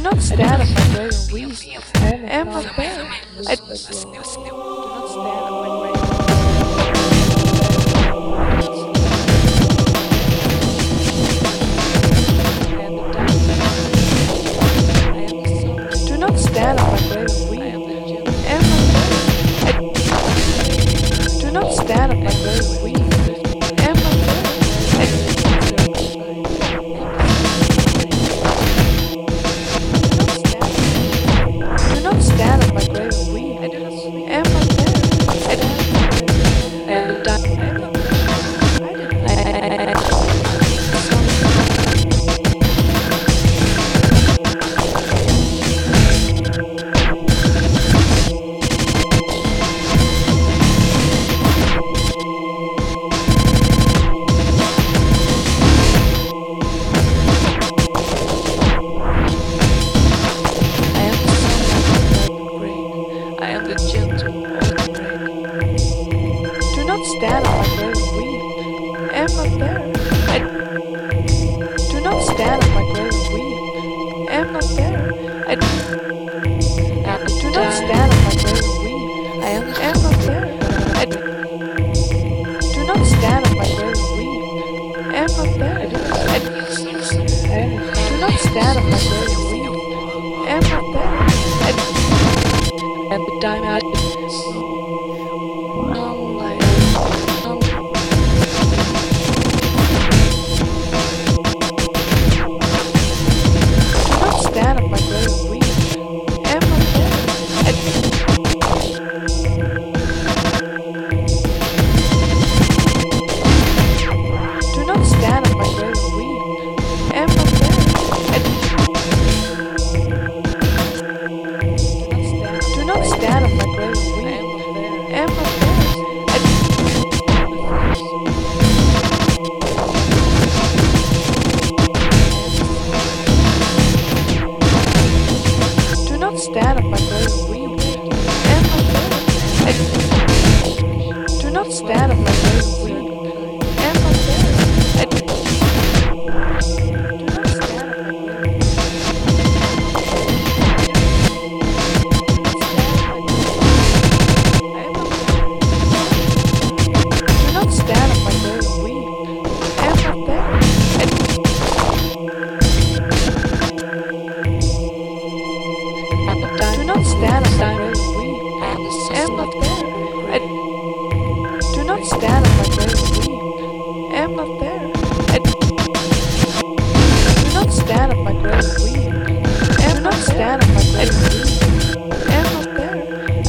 not stand up my grave and weep. I am not there. I do not stand up my grave. Do not stand up my grave and weep. I am not there. Do not stand up my grave and weep. I am not there. Do not stand up my grave and weep. I am not there. I am dying. Stand up my grave and weep. I am not there. Do not stand up my grave and weep. I am not there. Do not stand up my grave and weep. I am not there. Do not stand up my grave and weep. I am not there. Do not stand up my grave and weep. I am not there. And the time out. Stand up my grave and weep. I am not there. Do not stand up my grave and weep. I am not there. Do not stand up my grave and weep. I am not there. Stand up my grave and weep. I am not there. Do not stand up my grave and weep. I am not there. Do not stand up my grave. Do not stand up my grave and weep. I am not there. Do not stand up my grave and weep. I am not there. Do not stand up my grave and weep. I am not there. Do not stand up my grave and weep. I am not stand up my grave and weep. I am not there.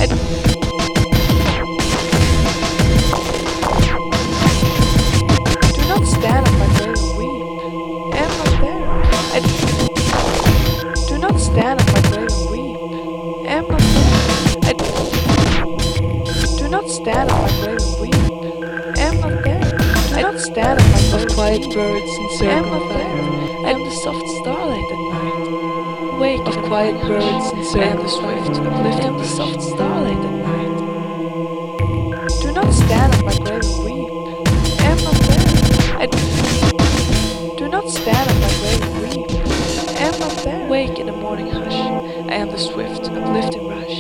Do not stand up my grave and weep. I am not there. Do not stand up my grave and weep. I am not there. Do not stand up my grave and weep. I am not there. Do not stand up my grave. Of quiet birds and circle. I am not there. I am the soft starlight at night. Wake of quiet birds and circle. I am the swift uplifting the soft starlight at night. Do not stand up my grave and weep. I am not there. Do not stand up my grave and weep. I am not there. Wake in the morning hush. I am the swift uplifting rush.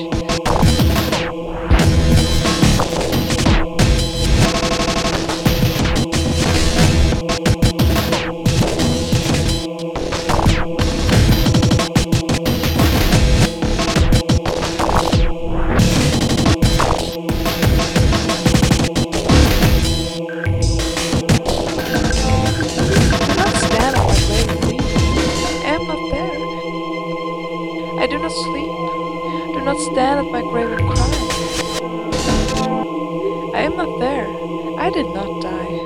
I do not sleep. Do not stand at my grave and cry. I am not there. I did not die.